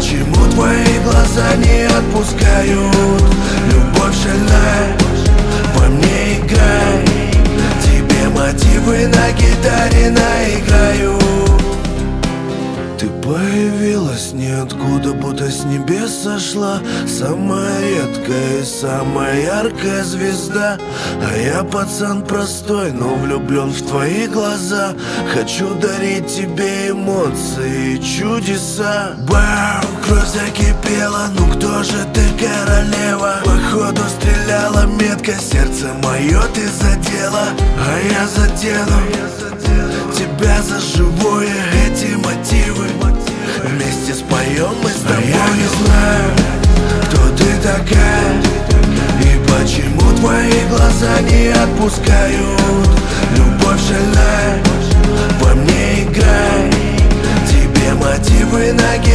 почему твои глаза не отпускают? Любовь шальная во мне играй, тебе мотивы на гитаре наиграю. Ты появилась ниоткуда, будто с небес сошла, самая редкая и самая яркая звезда. А я пацан простой, но влюблен в твои глаза. Хочу дарить тебе эмоции и чудеса. Бау, кровь закипела, ну кто же ты, королева? Походу стреляла метко, сердце мое ты задела. А я задену тебя за живое, эти мотивы вместе споем мы с тобой. Я не знаю, кто ты такая и почему твои глаза не отпускают. Любовь шальная во мне играй, тебе мотивы на